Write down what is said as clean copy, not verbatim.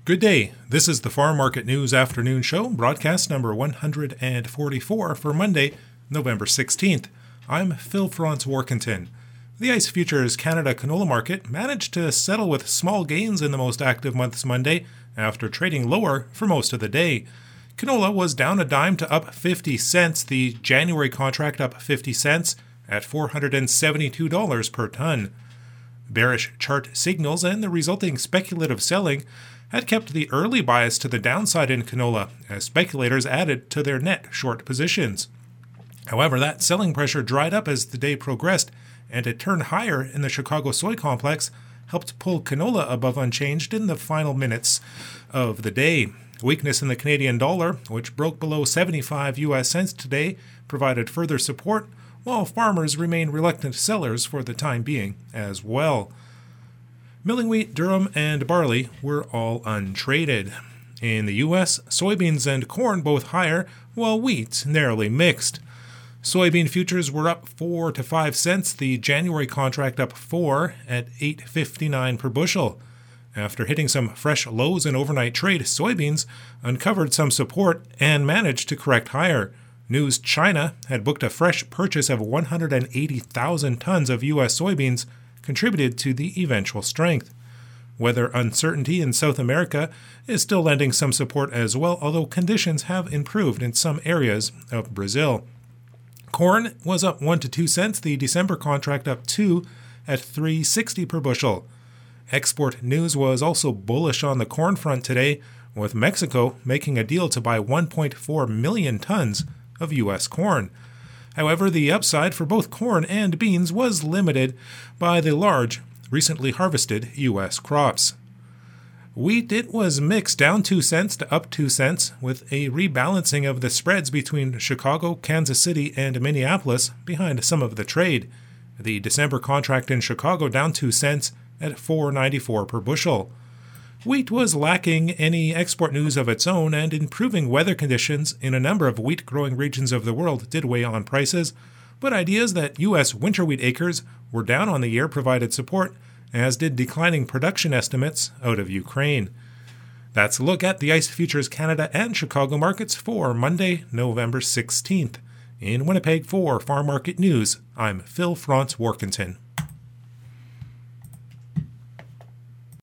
Good day. This is the Farm Market News Afternoon Show, broadcast number 144 for Monday, November 16th. I'm Phil Franz-Warkentin. The ICE Futures Canada canola market managed to settle with small gains in the most active month's Monday after trading lower for most of the day. Canola was down a dime to up 50 cents, the January contract up 50 cents at $472 per ton. Bearish chart signals and the resulting speculative selling had kept the early bias to the downside in canola as speculators added to their net short positions. However, that selling pressure dried up as the day progressed, and a turn higher in the Chicago soy complex helped pull canola above unchanged in the final minutes of the day. Weakness in the Canadian dollar, which broke below 75 US cents today, provided further support, while farmers remain reluctant sellers for the time being as well. Milling wheat, durum, and barley were all untraded. In the U.S., soybeans and corn both higher, while wheat narrowly mixed. Soybean futures were up 4 to 5 cents, the January contract up 4 at $8.59 per bushel. After hitting some fresh lows in overnight trade, soybeans uncovered some support and managed to correct higher. News China had booked a fresh purchase of 180,000 tons of U.S. soybeans, contributed to the eventual strength. Weather uncertainty in South America is still lending some support as well, although conditions have improved in some areas of Brazil. Corn was up 1 to 2 cents, the December contract up 2 at $3.60 per bushel. Export news was also bullish on the corn front today, with Mexico making a deal to buy 1.4 million tons of U.S. corn. However, the upside for both corn and beans was limited by the large, recently harvested U.S. crops. Wheat, it was mixed, down 2 cents to up 2 cents, with a rebalancing of the spreads between Chicago, Kansas City, and Minneapolis behind some of the trade. The December contract in Chicago down 2 cents at $4.94 per bushel. Wheat was lacking any export news of its own, and improving weather conditions in a number of wheat-growing regions of the world did weigh on prices, but ideas that U.S. winter wheat acres were down on the year provided support, as did declining production estimates out of Ukraine. That's a look at the ICE Futures Canada and Chicago markets for Monday, November 16th. In Winnipeg for Farm Market News, I'm Phil Franz-Warkentin.